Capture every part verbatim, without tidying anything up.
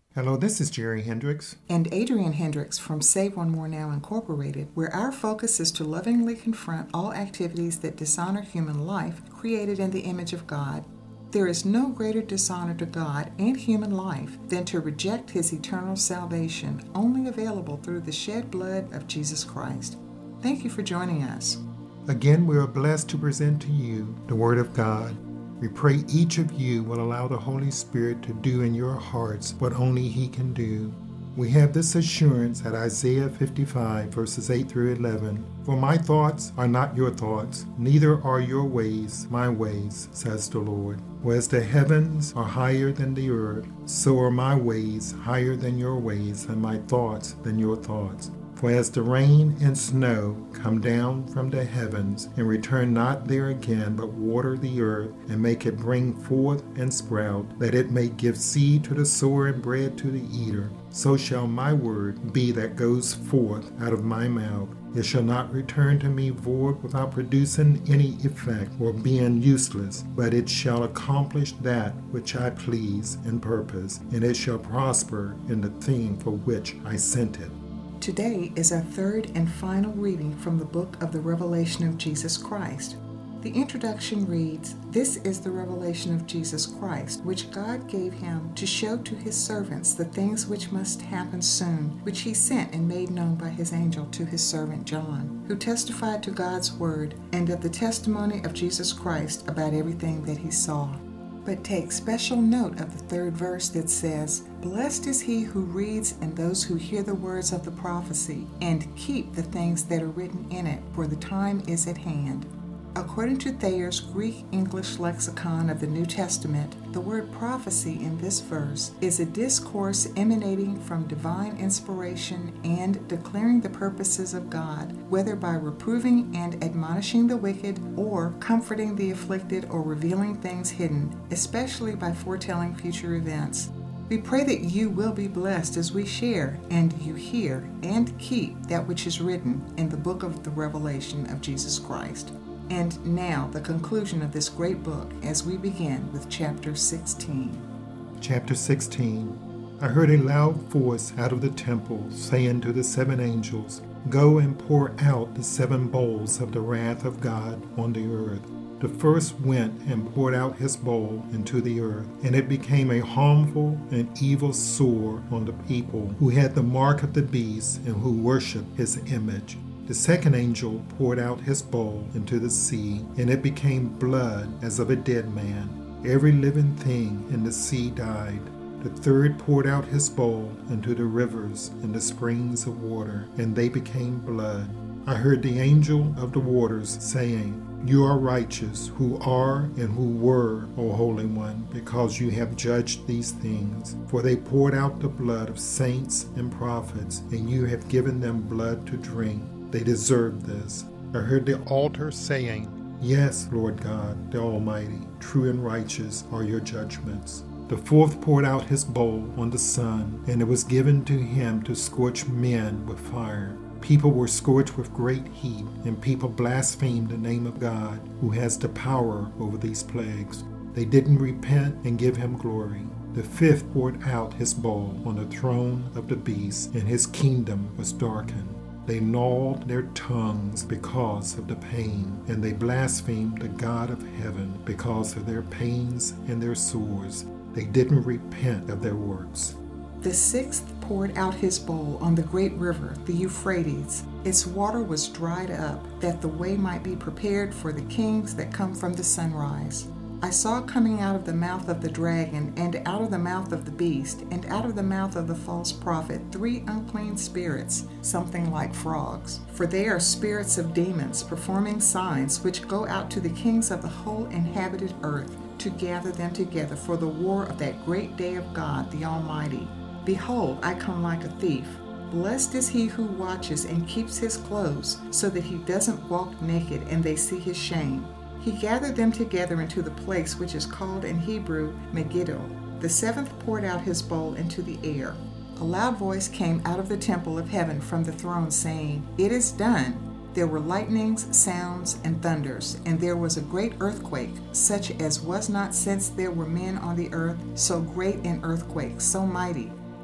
Hello, this is Jerry Hendricks. And Adrian Hendricks from Save One More Now Incorporated, where our focus is to lovingly confront all activities that dishonor human life created in the image of God. There is no greater dishonor to God and human life than to reject His eternal salvation, only available through the shed blood of Jesus Christ. Thank you for joining us. Again, we are blessed to present to you the Word of God. We pray each of you will allow the Holy Spirit to do in your hearts what only He can do. We have this assurance at Isaiah fifty-five, verses eight through eleven. For my thoughts are not your thoughts, neither are your ways my ways, says the Lord. For as the heavens are higher than the earth, so are my ways higher than your ways, and my thoughts than your thoughts. For as the rain and snow come down from the heavens, and return not there again, but water the earth, and make it bring forth and sprout, that it may give seed to the sower and bread to the eater, so shall my word be that goes forth out of my mouth. It shall not return to me void without producing any effect or being useless, but it shall accomplish that which I please and purpose, and it shall prosper in the thing for which I sent it. Today is our third and final reading from the book of the Revelation of Jesus Christ. The introduction reads, "This is the revelation of Jesus Christ, which God gave him to show to his servants the things which must happen soon, which he sent and made known by his angel to his servant John, who testified to God's word and of the testimony of Jesus Christ about everything that he saw." But take special note of the third verse that says, "Blessed is he who reads and those who hear the words of the prophecy and keep the things that are written in it, for the time is at hand." According to Thayer's Greek-English lexicon of the New Testament, the word prophecy in this verse is a discourse emanating from divine inspiration and declaring the purposes of God, whether by reproving and admonishing the wicked or comforting the afflicted or revealing things hidden, especially by foretelling future events. We pray that you will be blessed as we share and you hear and keep that which is written in the book of the Revelation of Jesus Christ. And now, the conclusion of this great book as we begin with chapter sixteen. Chapter sixteen. I heard a loud voice out of the temple saying to the seven angels, "Go and pour out the seven bowls of the wrath of God on the earth." The first went and poured out his bowl into the earth, and it became a harmful and evil sore on the people who had the mark of the beast and who worshipped his image. The second angel poured out his bowl into the sea, and it became blood as of a dead man. Every living thing in the sea died. The third poured out his bowl into the rivers and the springs of water, and they became blood. I heard the angel of the waters saying, "You are righteous, who are and who were, O Holy One, because you have judged these things. For they poured out the blood of saints and prophets, and you have given them blood to drink. They deserve this." I heard the altar saying, "Yes, Lord God, the Almighty, true and righteous are your judgments." The fourth poured out his bowl on the sun, and it was given to him to scorch men with fire. People were scorched with great heat, and people blasphemed the name of God, who has the power over these plagues. They didn't repent and give him glory. The fifth poured out his bowl on the throne of the beast, and his kingdom was darkened. They gnawed their tongues because of the pain, and they blasphemed the God of heaven because of their pains and their sores. They didn't repent of their works. The sixth poured out his bowl on the great river, the Euphrates. Its water was dried up, that the way might be prepared for the kings that come from the sunrise. I saw coming out of the mouth of the dragon, and out of the mouth of the beast, and out of the mouth of the false prophet, three unclean spirits, something like frogs. For they are spirits of demons, performing signs, which go out to the kings of the whole inhabited earth, to gather them together for the war of that great day of God the Almighty. Behold, I come like a thief. Blessed is he who watches and keeps his clothes, so that he doesn't walk naked and they see his shame. He gathered them together into the place which is called in Hebrew Megiddo. The seventh poured out his bowl into the air. A loud voice came out of the temple of heaven from the throne, saying, "It is done." There were lightnings, sounds, and thunders, and there was a great earthquake, such as was not since there were men on the earth, so great an earthquake, so mighty.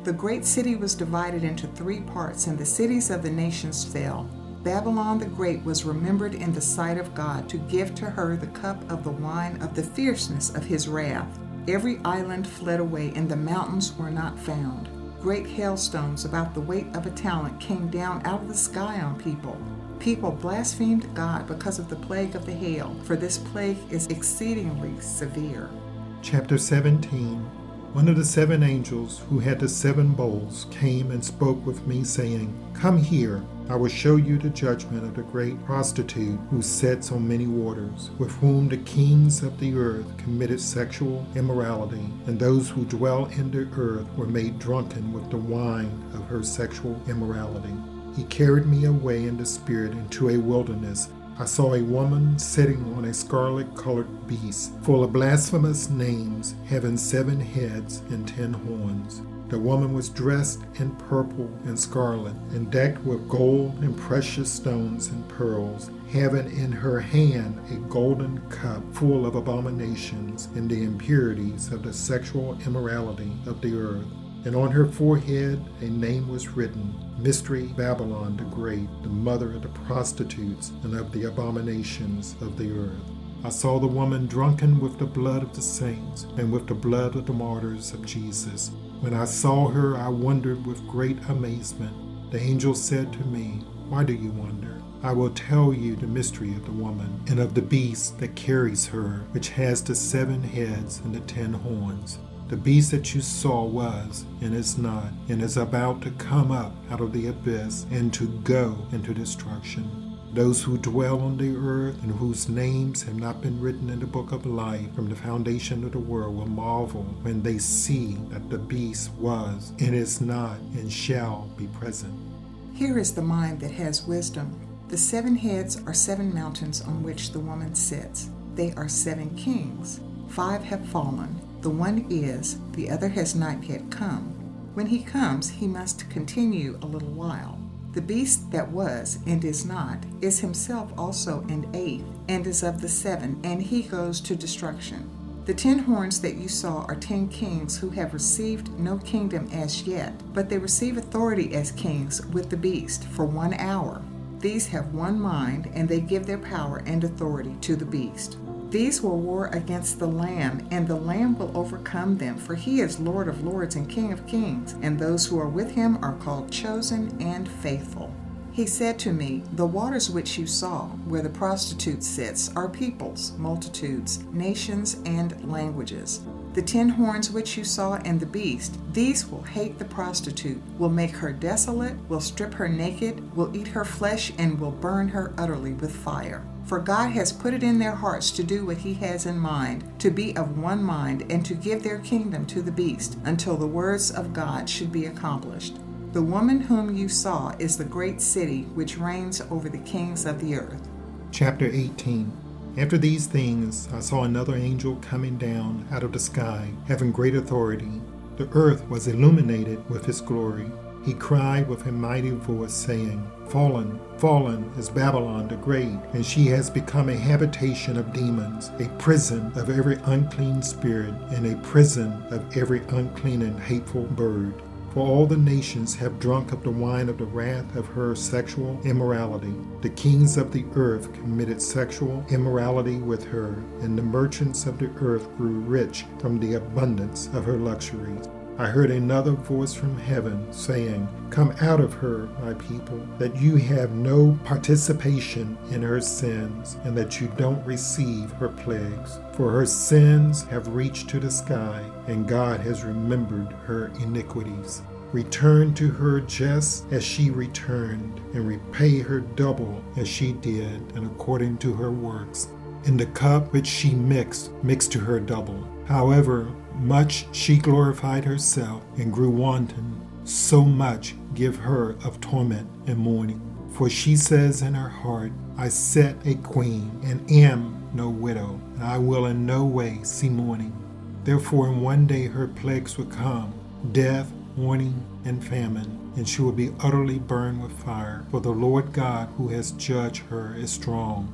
The great city was divided into three parts, and the cities of the nations fell. Babylon the Great was remembered in the sight of God to give to her the cup of the wine of the fierceness of his wrath. Every island fled away, and the mountains were not found. Great hailstones about the weight of a talent came down out of the sky on people. People blasphemed God because of the plague of the hail, for this plague is exceedingly severe. Chapter seventeen. One of the seven angels who had the seven bowls came and spoke with me, saying, Come here, I will show you the judgment of the great prostitute who sits on many waters, with whom the kings of the earth committed sexual immorality, and those who dwell in the earth were made drunken with the wine of her sexual immorality. He carried me away in the spirit into a wilderness. I saw a woman sitting on a scarlet-colored beast, full of blasphemous names, having seven heads and ten horns. The woman was dressed in purple and scarlet, and decked with gold and precious stones and pearls, having in her hand a golden cup full of abominations and the impurities of the sexual immorality of the earth. And on her forehead a name was written, Mystery Babylon the Great, the mother of the prostitutes and of the abominations of the earth. I saw the woman drunken with the blood of the saints and with the blood of the martyrs of Jesus. When I saw her, I wondered with great amazement. The angel said to me, Why do you wonder? I will tell you the mystery of the woman and of the beast that carries her, which has the seven heads and the ten horns. The beast that you saw was, and is not, and is about to come up out of the abyss and to go into destruction. Those who dwell on the earth and whose names have not been written in the book of life from the foundation of the world will marvel when they see that the beast was, and is not, and shall be present. Here is the mind that has wisdom. The seven heads are seven mountains on which the woman sits. They are seven kings. Five have fallen. The one is, the other has not yet come. When he comes, he must continue a little while. The beast that was and is not is himself also an eighth, and is of the seven, and he goes to destruction. The ten horns that you saw are ten kings who have received no kingdom as yet, but they receive authority as kings with the beast for one hour. These have one mind, and they give their power and authority to the beast. These will war against the Lamb, and the Lamb will overcome them, for he is Lord of lords and King of kings, and those who are with him are called chosen and faithful. He said to me, The waters which you saw, where the prostitute sits, are peoples, multitudes, nations, and languages. The ten horns which you saw and the beast, these will hate the prostitute, will make her desolate, will strip her naked, will eat her flesh, and will burn her utterly with fire. For God has put it in their hearts to do what he has in mind, to be of one mind, and to give their kingdom to the beast, until the words of God should be accomplished. The woman whom you saw is the great city which reigns over the kings of the earth. Chapter eighteen. After these things I saw another angel coming down out of the sky, having great authority. The earth was illuminated with his glory. He cried with a mighty voice, saying, Fallen, fallen is Babylon the Great, and she has become a habitation of demons, a prison of every unclean spirit, and a prison of every unclean and hateful bird. For all the nations have drunk of the wine of the wrath of her sexual immorality. The kings of the earth committed sexual immorality with her, and the merchants of the earth grew rich from the abundance of her luxuries. I heard another voice from heaven saying, Come out of her, my people, that you have no participation in her sins, and that you don't receive her plagues. For her sins have reached to the sky, and God has remembered her iniquities. Return to her just as she returned, and repay her double as she did, and according to her works. In the cup which she mixed, mix to her double. However much she glorified herself and grew wanton, so much give her of torment and mourning. For she says in her heart, I sit a queen, and am no widow, and I will in no way see mourning. Therefore in one day her plagues will come, death, mourning, and famine, and she will be utterly burned with fire, for the Lord God who has judged her is strong.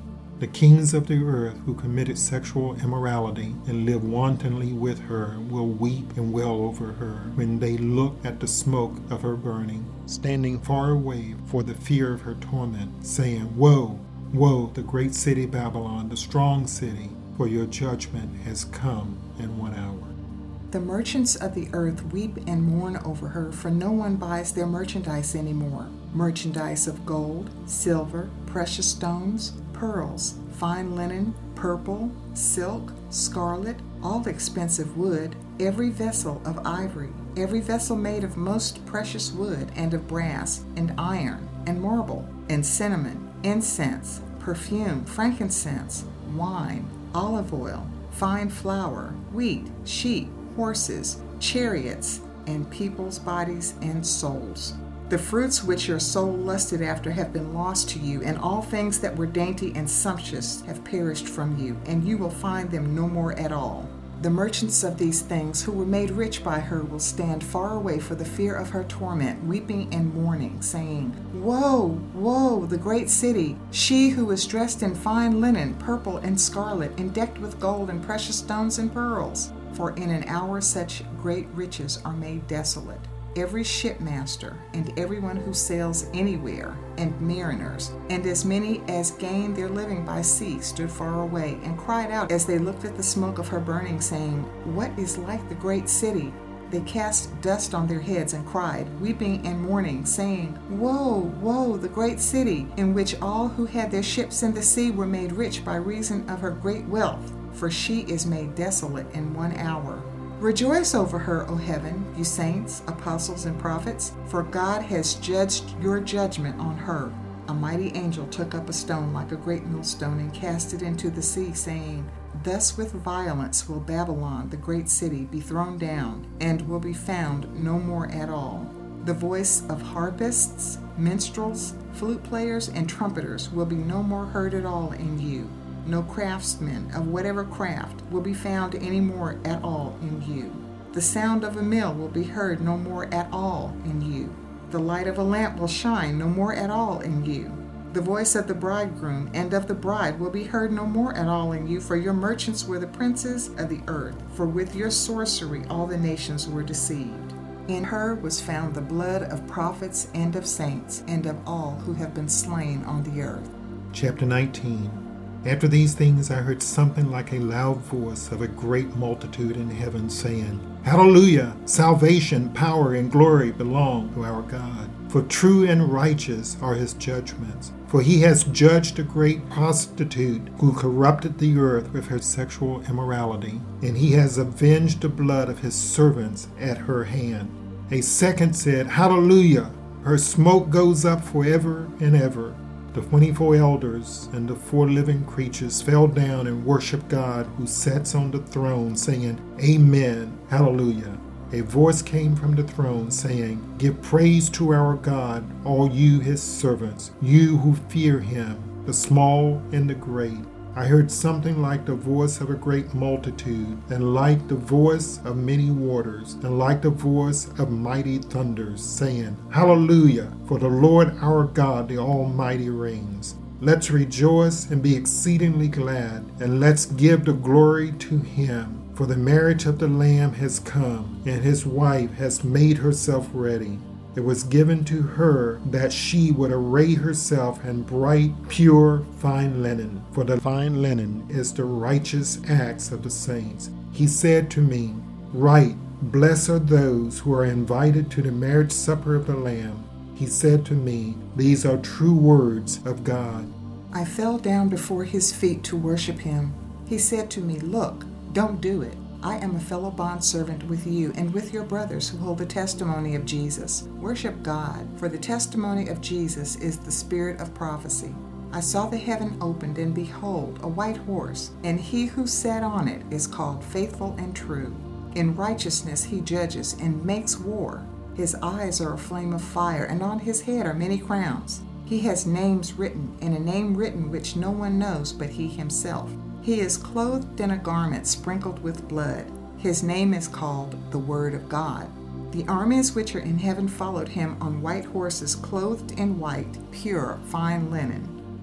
The kings of the earth who committed sexual immorality and lived wantonly with her will weep and wail over her when they look at the smoke of her burning, standing far away for the fear of her torment, saying, Woe, woe, the great city Babylon, the strong city, for your judgment has come in one hour. The merchants of the earth weep and mourn over her, for no one buys their merchandise anymore. Merchandise of gold, silver, precious stones, pearls, fine linen, purple, silk, scarlet, all expensive wood, every vessel of ivory, every vessel made of most precious wood, and of brass, and iron, and marble, and cinnamon, incense, perfume, frankincense, wine, olive oil, fine flour, wheat, sheep, horses, chariots, and people's bodies and souls. The fruits which your soul lusted after have been lost to you, and all things that were dainty and sumptuous have perished from you, and you will find them no more at all. The merchants of these things who were made rich by her will stand far away for the fear of her torment, weeping and mourning, saying, Woe, woe, the great city, she who is dressed in fine linen, purple and scarlet, and decked with gold and precious stones and pearls. For in an hour such great riches are made desolate. Every shipmaster, and everyone who sails anywhere, and mariners, and as many as gain their living by sea, stood far away, and cried out as they looked at the smoke of her burning, saying, What is like the great city? They cast dust on their heads and cried, weeping and mourning, saying, Woe, woe, the great city, in which all who had their ships in the sea were made rich by reason of her great wealth, for she is made desolate in one hour. Rejoice over her, O heaven, you saints, apostles, and prophets, for God has judged your judgment on her. A mighty angel took up a stone like a great millstone and cast it into the sea, saying, Thus with violence will Babylon, the great city, be thrown down, and will be found no more at all. The voice of harpists, minstrels, flute players, and trumpeters will be no more heard at all in you. No craftsman of whatever craft will be found any more at all in you. The sound of a mill will be heard no more at all in you. The light of a lamp will shine no more at all in you. The voice of the bridegroom and of the bride will be heard no more at all in you, for your merchants were the princes of the earth, for with your sorcery all the nations were deceived. In her was found the blood of prophets and of saints, and of all who have been slain on the earth. Chapter nineteen. After these things I heard something like a loud voice of a great multitude in heaven saying, Hallelujah! Salvation, power, and glory belong to our God. For true and righteous are his judgments. For he has judged a great prostitute who corrupted the earth with her sexual immorality, and he has avenged the blood of his servants at her hand. A second said, Hallelujah! Her smoke goes up forever and ever. The twenty-four elders and the four living creatures fell down and worshiped God who sits on the throne, saying, Amen, Hallelujah. A voice came from the throne saying, Give praise to our God, all you his servants, you who fear him, the small and the great. I heard something like the voice of a great multitude, and like the voice of many waters, and like the voice of mighty thunders, saying, Hallelujah, for the Lord our God, the Almighty reigns. Let's rejoice and be exceedingly glad, and let's give the glory to him. For the marriage of the Lamb has come, and his wife has made herself ready. It was given to her that she would array herself in bright, pure, fine linen, for the fine linen is the righteous acts of the saints. He said to me, Write, blessed are those who are invited to the marriage supper of the Lamb. He said to me, These are true words of God. I fell down before his feet to worship him. He said to me, Look, don't do it. I am a fellow bondservant with you and with your brothers who hold the testimony of Jesus. Worship God, for the testimony of Jesus is the spirit of prophecy. I saw the heaven opened, and behold, a white horse, and he who sat on it is called Faithful and True. In righteousness he judges and makes war. His eyes are a flame of fire, and on his head are many crowns. He has names written, and a name written which no one knows but he himself. He is clothed in a garment sprinkled with blood. His name is called the Word of God. The armies which are in heaven followed him on white horses, clothed in white, pure, fine linen.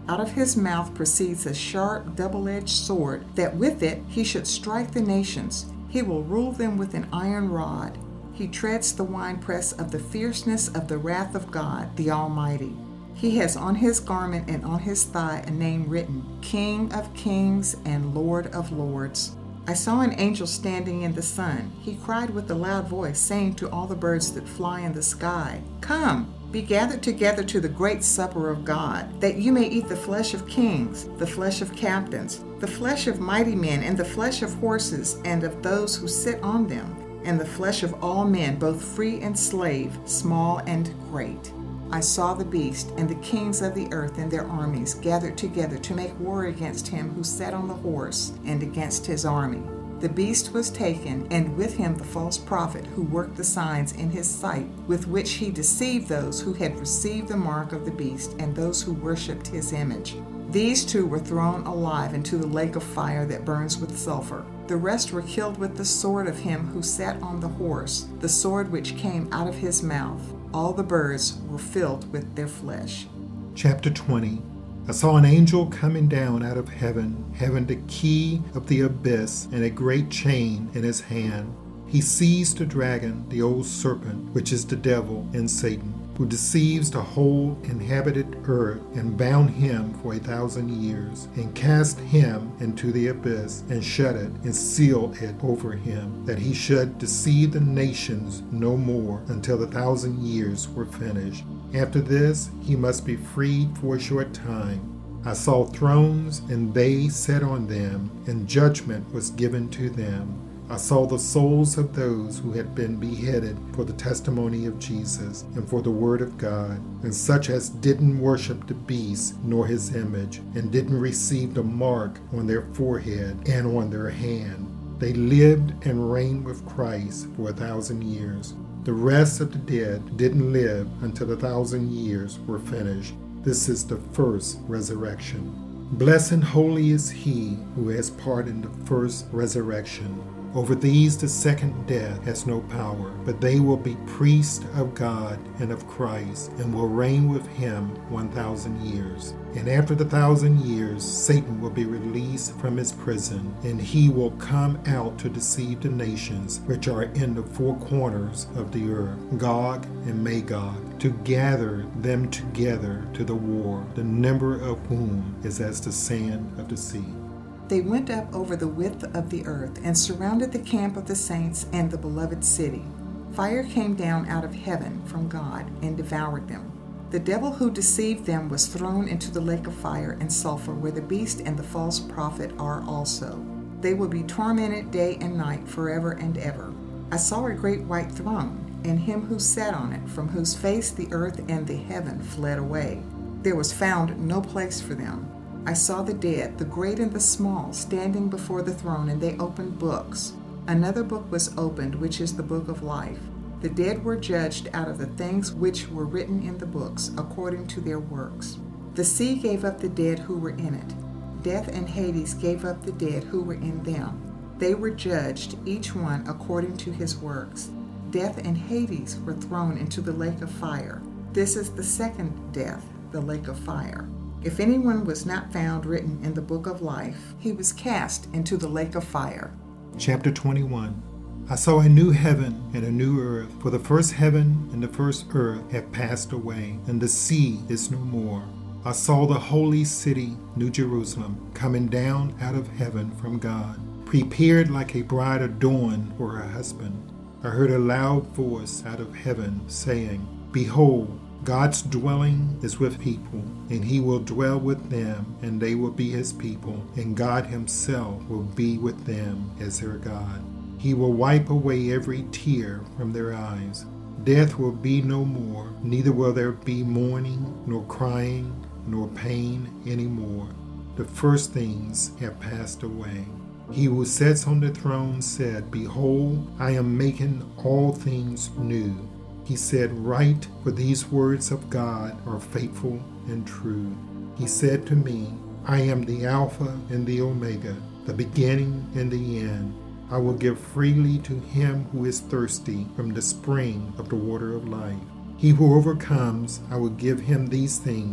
Out of his mouth proceeds a sharp, double-edged sword, that with it he should strike the nations. He will rule them with an iron rod. He treads the winepress of the fierceness of the wrath of God, the Almighty. He has on his garment and on his thigh a name written, King of Kings and Lord of Lords. I saw an angel standing in the sun. He cried with a loud voice, saying to all the birds that fly in the sky, Come, be gathered together to the great supper of God, that you may eat the flesh of kings, the flesh of captains, the flesh of mighty men, and the flesh of horses and of those who sit on them, and the flesh of all men, both free and slave, small and great. I saw the beast and the kings of the earth and their armies gathered together to make war against him who sat on the horse and against his army. The beast was taken, and with him the false prophet who worked the signs in his sight, with which he deceived those who had received the mark of the beast and those who worshipped his image. These two were thrown alive into the lake of fire that burns with sulfur. The rest were killed with the sword of him who sat on the horse, the sword which came out of his mouth. All the birds were filled with their flesh. Chapter twenty. I saw an angel coming down out of heaven, having the key of the abyss and a great chain in his hand. He seized the dragon, the old serpent, which is the devil and Satan, who deceives the whole inhabited earth, and bound him for a thousand years, and cast him into the abyss, and shut it, and sealed it over him, that he should deceive the nations no more until the thousand years were finished. After this, he must be freed for a short time. I saw thrones, and they sat on them, and judgment was given to them. I saw the souls of those who had been beheaded for the testimony of Jesus and for the word of God, and such as didn't worship the beast nor his image, and didn't receive the mark on their forehead and on their hand. They lived and reigned with Christ for a thousand years. The rest of the dead didn't live until the thousand years were finished. This is the first resurrection. Blessed and holy is he who has part in the first resurrection. Over these the second death has no power, but they will be priests of God and of Christ, and will reign with him one thousand years. And after the thousand years, Satan will be released from his prison, and he will come out to deceive the nations which are in the four corners of the earth, Gog and Magog, to gather them together to the war, the number of whom is as the sand of the sea. They went up over the width of the earth and surrounded the camp of the saints and the beloved city. Fire came down out of heaven from God and devoured them. The devil who deceived them was thrown into the lake of fire and sulfur, where the beast and the false prophet are also. They will be tormented day and night forever and ever. I saw a great white throne, and him who sat on it, from whose face the earth and the heaven fled away. There was found no place for them. I saw the dead, the great and the small, standing before the throne, and they opened books. Another book was opened, which is the book of life. The dead were judged out of the things which were written in the books, according to their works. The sea gave up the dead who were in it. Death and Hades gave up the dead who were in them. They were judged, each one according to his works. Death and Hades were thrown into the lake of fire. This is the second death, the lake of fire. If anyone was not found written in the book of life, he was cast into the lake of fire. Chapter twenty-one. I saw a new heaven and a new earth, for the first heaven and the first earth have passed away, and the sea is no more. I saw the holy city, New Jerusalem, coming down out of heaven from God, prepared like a bride adorned for her husband. I heard a loud voice out of heaven saying, Behold, God's dwelling is with people, and he will dwell with them, and they will be his people, and God himself will be with them as their God. He will wipe away every tear from their eyes. Death will be no more, neither will there be mourning, nor crying, nor pain any more. The first things have passed away. He who sits on the throne said, Behold, I am making all things new. He said, Write, for these words of God are faithful and true. He said to me, I am the Alpha and the Omega, the beginning and the end. I will give freely to him who is thirsty from the spring of the water of life. He who overcomes, I will give him these things.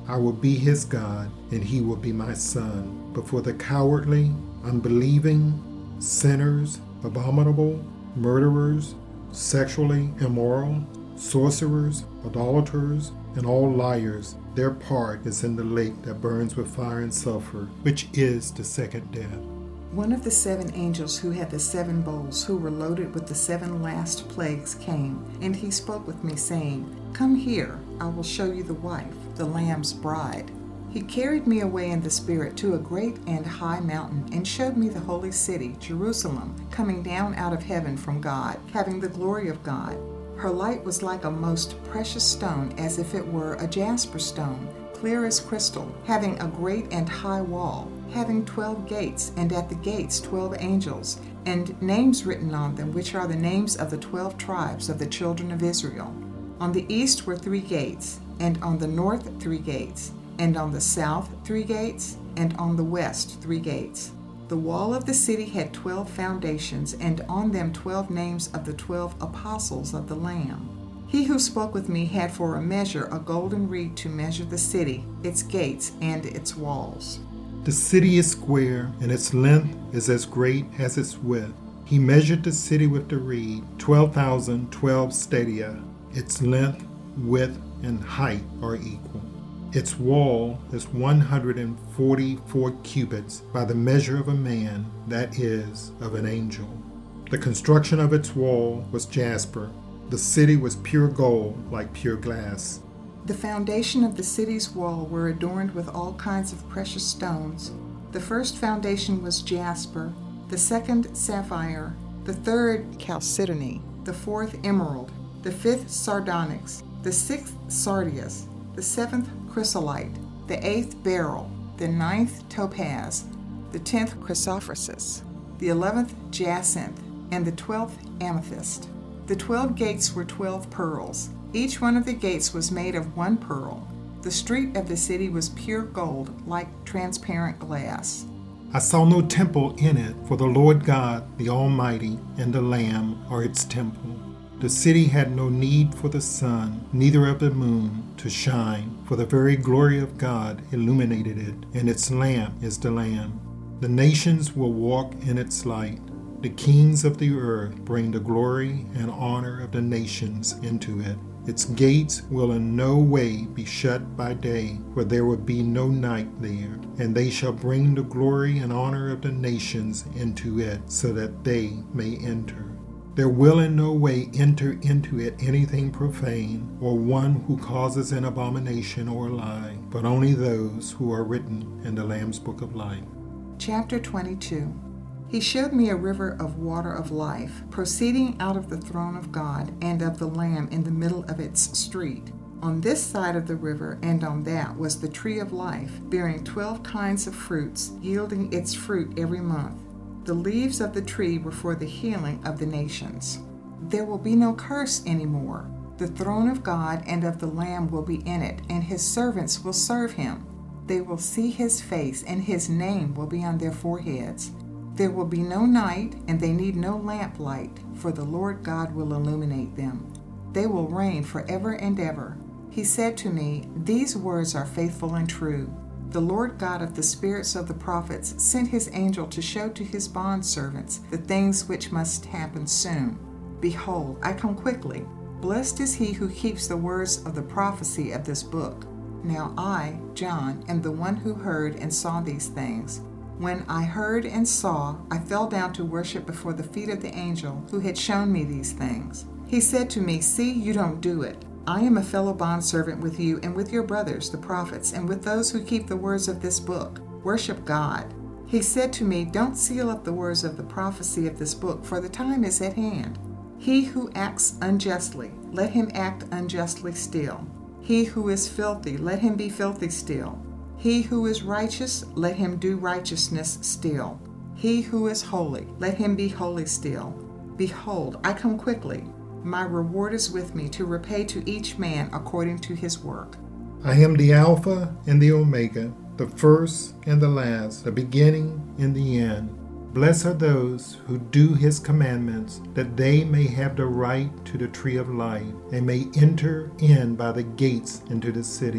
I will be his God, and he will be my son. But for the cowardly, unbelieving, sinners, abominable, murderers, sexually immoral, sorcerers, idolaters, and all liars, their part is in the lake that burns with fire and sulfur, which is the second death. One of the seven angels who had the seven bowls, who were loaded with the seven last plagues, came, and he spoke with me, saying, Come here, I will show you the wife, the Lamb's bride. He carried me away in the Spirit to a great and high mountain, and showed me the holy city, Jerusalem, coming down out of heaven from God, having the glory of God. Her light was like a most precious stone, as if it were a jasper stone, clear as crystal, having a great and high wall, having twelve gates, and at the gates twelve angels, and names written on them, which are the names of the twelve tribes of the children of Israel. On the east were three gates, and on the north three gates, and on the south three gates, and on the west three gates. The wall of the city had twelve foundations, and on them twelve names of the twelve apostles of the Lamb. He who spoke with me had for a measure a golden reed to measure the city, its gates, and its walls. The city is square, and its length is as great as its width. He measured the city with the reed, twelve thousand twelve stadia. Its length, width, and height are equal. Its wall is one hundred forty-four cubits by the measure of a man, that is, of an angel. The construction of its wall was jasper. The city was pure gold, like pure glass. The foundation of the city's wall were adorned with all kinds of precious stones. The first foundation was jasper, the second sapphire, the third chalcedony, the fourth emerald, the fifth sardonyx, the sixth sardius, the seventh chrysolite, the eighth beryl, the ninth topaz, the tenth chrysoprasus, the eleventh jacinth, and the twelfth amethyst. The twelve gates were twelve pearls. Each one of the gates was made of one pearl. The street of the city was pure gold, like transparent glass. I saw no temple in it, for the Lord God, the Almighty, and the Lamb are its temple. The city had no need for the sun, neither of the moon, to shine, for the very glory of God illuminated it, and its lamp is the Lamb. The nations will walk in its light. The kings of the earth bring the glory and honor of the nations into it. Its gates will in no way be shut by day, for there will be no night there, and they shall bring the glory and honor of the nations into it, so that they may enter. There will in no way enter into it anything profane, or one who causes an abomination or a lie, but only those who are written in the Lamb's Book of Life. Chapter twenty-two. He showed me a river of water of life, proceeding out of the throne of God and of the Lamb in the middle of its street. On this side of the river and on that was the tree of life, bearing twelve kinds of fruits, yielding its fruit every month. The leaves of the tree were for the healing of the nations. There will be no curse anymore. The throne of God and of the Lamb will be in it, and his servants will serve him. They will see his face, and his name will be on their foreheads. There will be no night, and they need no lamplight, for the Lord God will illuminate them. They will reign forever and ever. He said to me, These words are faithful and true. The Lord God of the spirits of the prophets sent his angel to show to his bondservants the things which must happen soon. Behold, I come quickly. Blessed is he who keeps the words of the prophecy of this book. Now I, John, am the one who heard and saw these things. When I heard and saw, I fell down to worship before the feet of the angel who had shown me these things. He said to me, See, you don't do it. I am a fellow bondservant with you and with your brothers, the prophets, and with those who keep the words of this book. Worship God. He said to me, Don't seal up the words of the prophecy of this book, for the time is at hand. He who acts unjustly, let him act unjustly still. He who is filthy, let him be filthy still. He who is righteous, let him do righteousness still. He who is holy, let him be holy still. Behold, I come quickly. My reward is with me to repay to each man according to his work. I am the Alpha and the Omega, the first and the last, the beginning and the end. Blessed are those who do his commandments, that they may have the right to the tree of life, and may enter in by the gates into the city.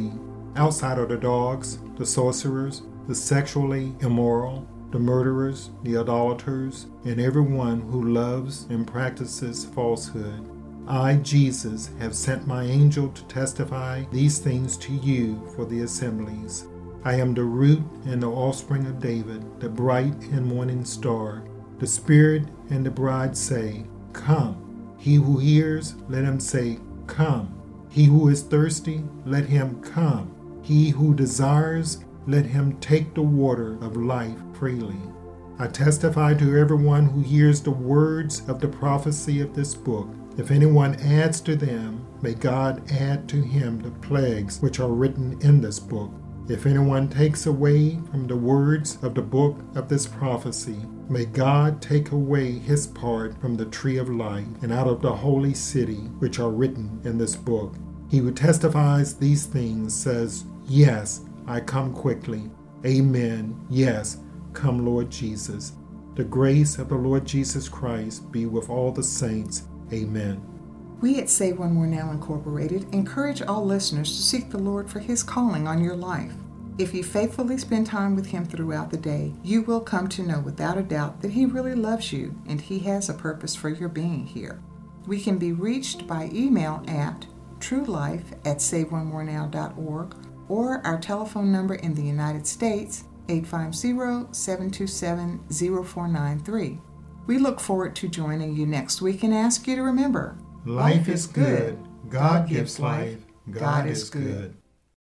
outside of the dogs, the sorcerers, the sexually immoral, the murderers, the idolaters, and everyone who loves and practices falsehood. I, Jesus, have sent my angel to testify these things to you for the assemblies. I am the root and the offspring of David, the bright and morning star. The Spirit and the bride say, Come. He who hears, let him say, Come. He who is thirsty, let him come. He who desires, let him take the water of life freely. I testify to everyone who hears the words of the prophecy of this book. If anyone adds to them, may God add to him the plagues which are written in this book. If anyone takes away from the words of the book of this prophecy, may God take away his part from the tree of life and out of the holy city which are written in this book. He who testifies these things says, Yes, I come quickly. Amen. Yes, come Lord Jesus. The grace of the Lord Jesus Christ be with all the saints. Amen. We at Save One More Now Incorporated encourage all listeners to seek the Lord for His calling on your life. If you faithfully spend time with Him throughout the day, you will come to know without a doubt that He really loves you and He has a purpose for your being here. We can be reached by email at truelife at save one more now dot org or our telephone number in the United States, eight five zero, seven two seven, zero four nine three. We look forward to joining you next week and ask you to remember, Life is good. God gives life. God is good.